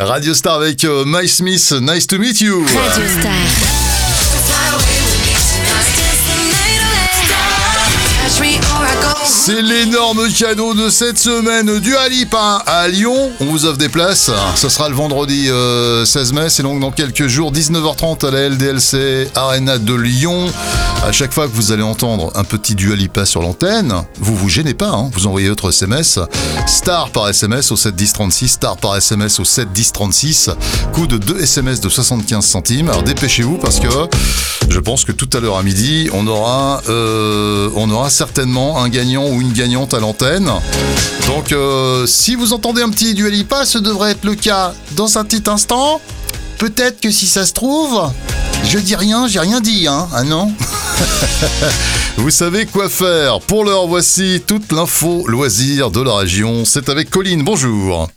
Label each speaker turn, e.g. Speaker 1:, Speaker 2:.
Speaker 1: Radio Star avec Mike Smith, Nice to meet you.
Speaker 2: Radio Star.
Speaker 1: C'est l'énorme cadeau de cette semaine du Alipa à Lyon. On vous offre des places. Ce sera le vendredi 16 mai. C'est donc dans quelques jours, 19h30 à la LDLC Arena de Lyon. À chaque fois que vous allez entendre un petit du Alipa sur l'antenne, vous gênez pas. Vous envoyez votre SMS. Star par SMS au 7 10 36. Star par SMS au 7 10 36. Coût de 2 SMS de 75 centimes. Alors dépêchez-vous parce que je pense que tout à l'heure à midi, on aura certainement un gagnant ou une gagnante à l'antenne. Donc si vous entendez un petit Dua Lipa, ce devrait être le cas dans un petit instant. Peut-être que si ça se trouve, je dis rien, j'ai rien dit, Ah non. Vous savez quoi faire. Pour l'heure, voici toute l'info loisir de la région. C'est avec Colline, bonjour.